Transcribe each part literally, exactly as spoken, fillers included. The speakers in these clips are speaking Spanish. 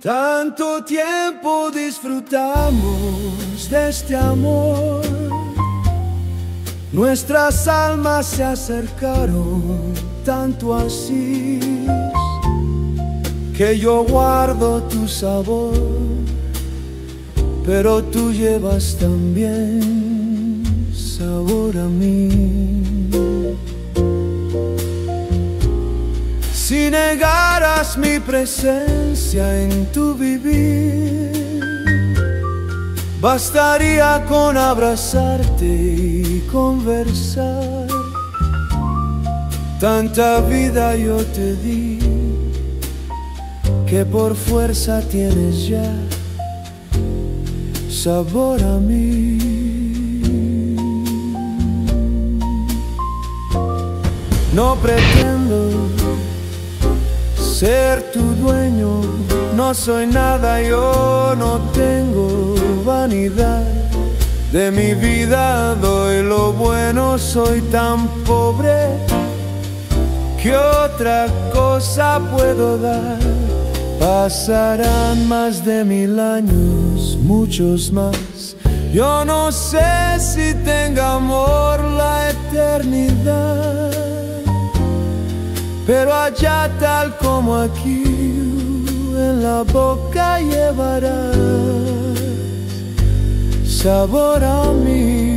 Tanto tiempo disfrutamos de este amor, nuestras almas se acercaron tanto así, que yo guardo tu sabor, pero tú llevas también sabor a mí. Si negaras mi presencia en tu vivir, bastaría con abrazarte y conversar. Tanta vida yo te di, que por fuerza tienes ya sabor a mí. No pretendo ser tu dueño, no soy nada, yo no tengo vanidad. De mi vida doy lo bueno, soy tan pobre que otra cosa puedo dar. Pasarán más de mil años, muchos más. Yo no sé si tenga amor la eternidad, pero allá tal como aquí, en la boca llevarás sabor a mí.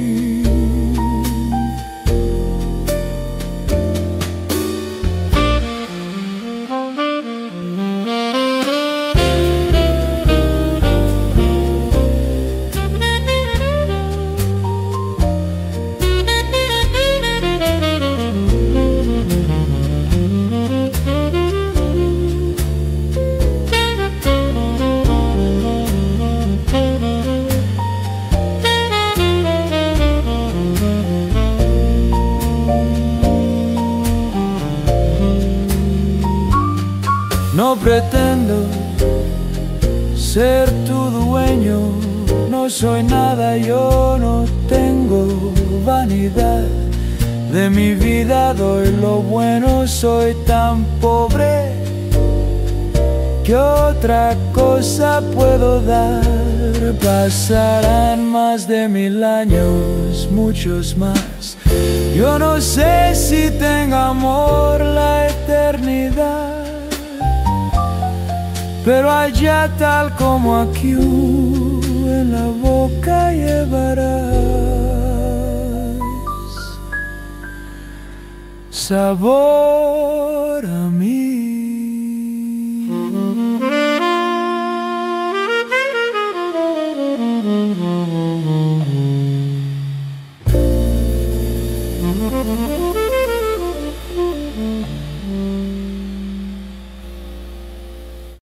No pretendo ser tu dueño, no soy nada, yo no tengo vanidad. De mi vida doy lo bueno, soy tan pobre que otra cosa puedo dar. Pasarán más de mil años, muchos más. Yo no sé si tenga amor la eternidad, pero allá tal como aquí, en la boca llevarás sabor a mí.